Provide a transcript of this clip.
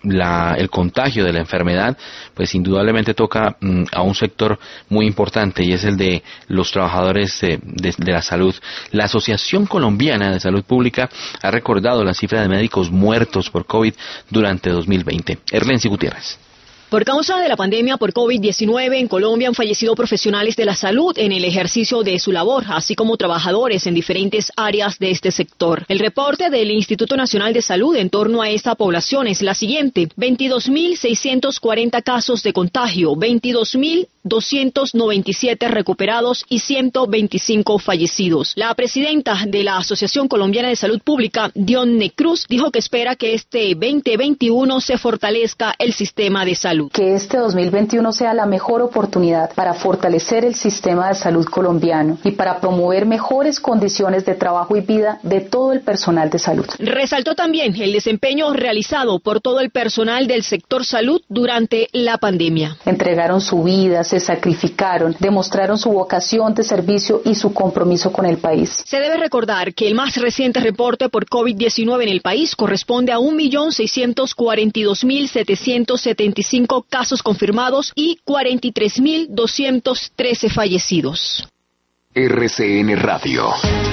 el contagio de la enfermedad, pues indudablemente toca a un sector muy importante, y es el de los trabajadores de la salud. La Asociación Colombiana de Salud Pública ha recordado la cifra de médicos muertos por COVID durante 2020. Erlensi Gutiérrez. Por causa de la pandemia por COVID-19, en Colombia han fallecido profesionales de la salud en el ejercicio de su labor, así como trabajadores en diferentes áreas de este sector. El reporte del Instituto Nacional de Salud en torno a esta población es la siguiente: 22.640 casos de contagio, 22.297 recuperados y 125 fallecidos. La presidenta de la Asociación Colombiana de Salud Pública, Dionne Cruz, dijo que espera que este 2021 se fortalezca el sistema de salud. Que este 2021 sea la mejor oportunidad para fortalecer el sistema de salud colombiano y para promover mejores condiciones de trabajo y vida de todo el personal de salud. Resaltó también el desempeño realizado por todo el personal del sector salud durante la pandemia. Entregaron su vida, se sacrificaron, demostraron su vocación de servicio y su compromiso con el país. Se debe recordar que el más reciente reporte por COVID-19 en el país corresponde a 1.642.775 casos confirmados y 43.213 fallecidos. RCN Radio.